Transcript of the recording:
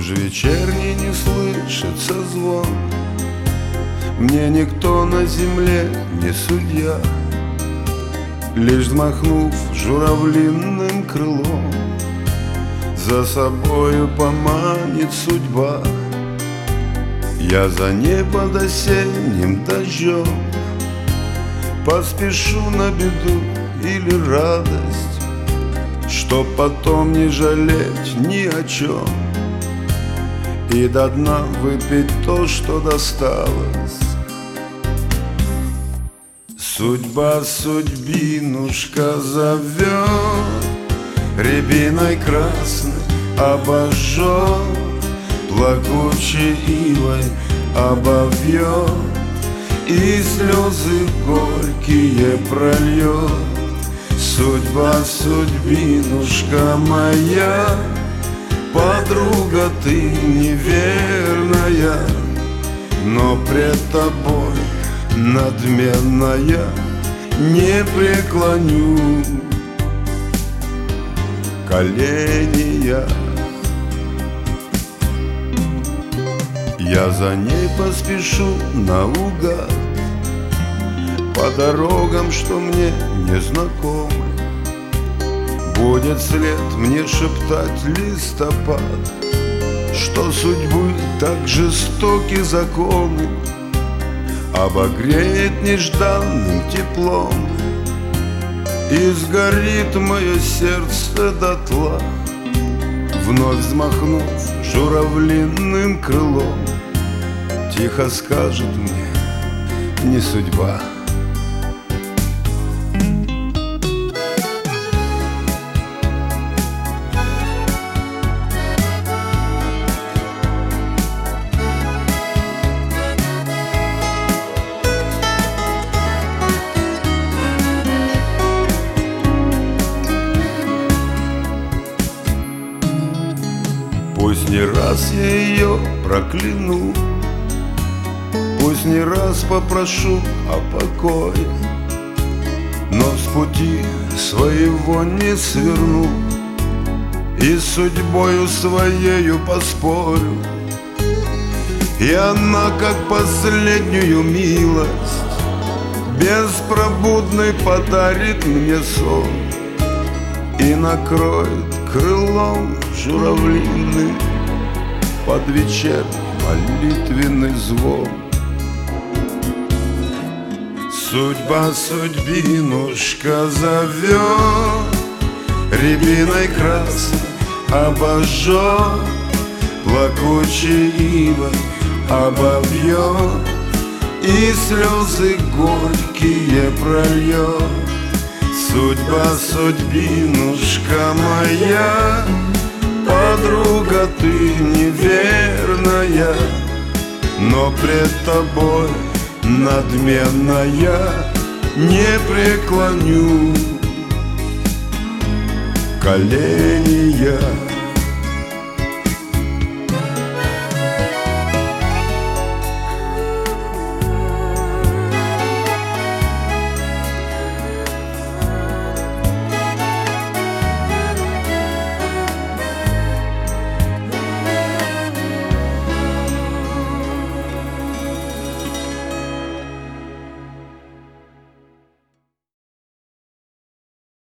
Уж вечерний не слышится звон, мне никто на земле не судья. Лишь взмахнув журавлиным крылом, за собою поманит судьба. Я за ней под осенним дождем поспешу на беду или радость, чтоб потом не жалеть ни о чем и до дна выпить то, что досталось. Судьба судьбинушка зовет, рябиной красной обожжет, плакучей ивой обовьет и слезы горькие прольет. Судьба судьбинушка моя, подруга ты неверная, но пред тобой надменная не преклоню колени я. Я за ней поспешу наугад по дорогам, что мне не знакомы. Будет след мне шептать листопад, что судьбы так жестоки законы, обогреет нежданным теплом и сгорит мое сердце дотла. Вновь взмахнув журавлиным крылом, тихо скажет мне: не судьба. Пусть не раз я ее прокляну, пусть не раз попрошу о покое, но с пути своего не сверну и с судьбою своею поспорю. И она, как последнюю милость, беспробудный подарит мне сон и накроет крылом журавлиным под вечерний молитвенный звон. Судьба судьбинушка зовет, рябиной красной обожжет, плакучей ивой обовьет и слезы горькие прольет. Судьба судьбинушка моя, подруга ты неверная, но пред тобой надменная не преклоню колени я.